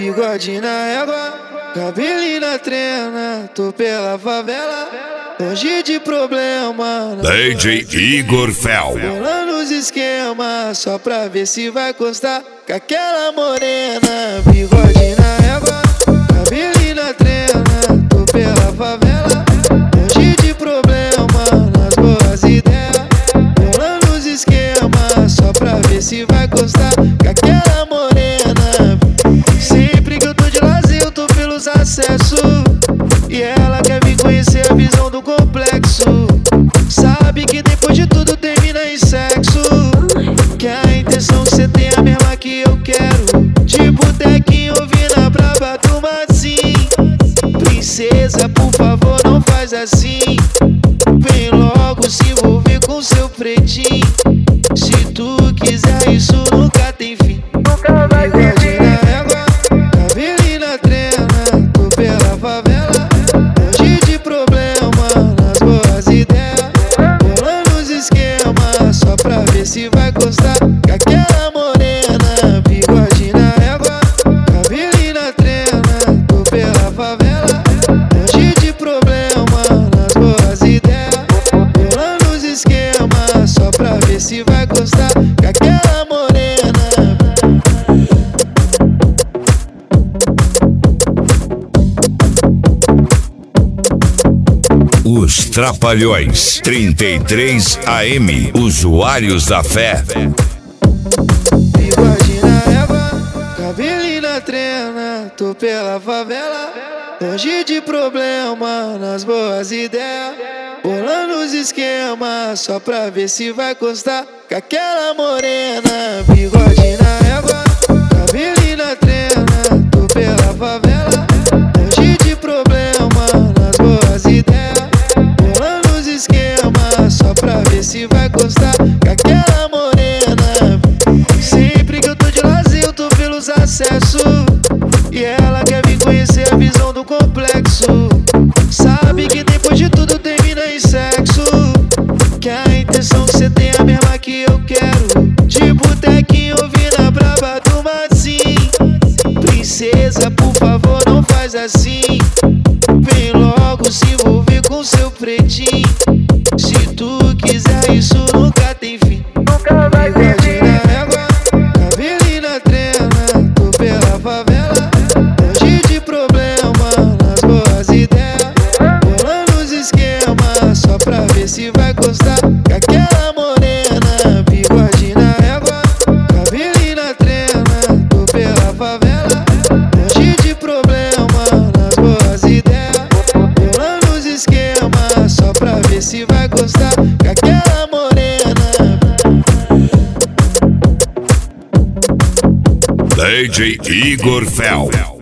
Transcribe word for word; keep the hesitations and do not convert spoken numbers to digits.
bigode na égua, cabelinho na trena, tô pela favela, longe de problema. D J Igor Fel. Bolando os esquemas, só pra ver se vai costar com aquela morena. Bigode na égua, cabelinho na trena, tô pela favela, longe de problema, nas boas ideias. Bolando os esquemas, só pra ver se vai costar com aquela morena. Sempre que eu tô de lazer, eu tô pelos acessos, e ela quer vir conhecer a visão do complexo. Sabe que depois de tudo termina em sexo, que a intenção cê tem a mesma que eu quero. De botequinho ouvindo a braba do Massim. Princesa, por favor, não faz assim. Vem logo se envolver com seu pretinho. Se tu quiser, isso nunca tem fim. Nunca vai ter fim. Se vai costar com aquela morena. Bigode na égua, cabelinho na trena, tô pela favela, longe de problema, nas boas ideias. Bolando os esquemas, só pra ver se vai costar com aquela morena. Os Trapalhões, trinta e três A M, usuários da fé. Bigode na égua, cabelinho na trena, tô pela favela, longe de problema, nas boas ideias. Bolando os esquemas, só pra ver se vai costar com aquela morena. Bigode na égua, cabelinho na trena, tô pela favela, longe de problema, nas boas ideias. Só pra ver se vai costar com aquela morena. Sempre que eu tô de lazer, eu tô pelos acessos, e ela quer vir conhecer a visão do complexo. Sabe que depois de tudo termina em sexo, que a intenção cê tem a mesma que eu quero. De botequinho ouvindo a braba do Massim. Princesa, por favor, não faz assim. Vem logo se envolver com seu pretinho. Se tu quiser, isso nunca tem fim. Nunca vai ter fim. Bigode na égua, cabelinho na trena, tô pela favela, longe de problema, nas boas ideias. Bolando os esquemas, só pra ver se vai costar com aquela morena. Bigode na égua, cabelinho na trena, tô pela favela, longe de problema, nas boas ideias. Bolando os esquemas, só pra ver se vai costar com aquela morena. D J Igor Fel.